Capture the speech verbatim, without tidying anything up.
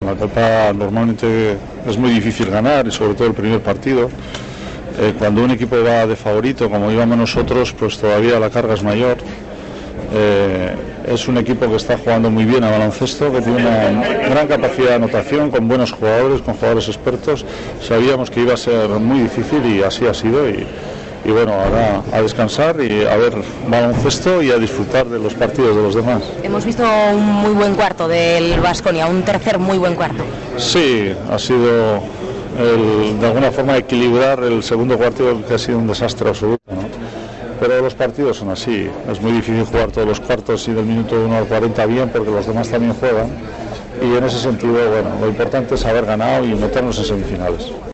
la Copa normalmente es muy difícil ganar, y sobre todo el primer partido. Eh, cuando un equipo va de favorito, como íbamos nosotros, pues todavía la carga es mayor. Eh, es un equipo que está jugando muy bien a baloncesto, que tiene una gran capacidad de anotación, con buenos jugadores, con jugadores expertos. Sabíamos que iba a ser muy difícil y así ha sido. Y, y bueno, ahora a descansar y a ver baloncesto y a disfrutar de los partidos de los demás. Hemos visto un muy buen cuarto del Baskonia, un tercer muy buen cuarto. Sí, ha sido el, de alguna forma equilibrar el segundo cuarto, que ha sido un desastre absoluto, ¿no? Pero los partidos son así, es muy difícil jugar todos los cuartos y del minuto uno al cuarenta bien, porque los demás también juegan, y en ese sentido, bueno, lo importante es haber ganado y meternos en semifinales.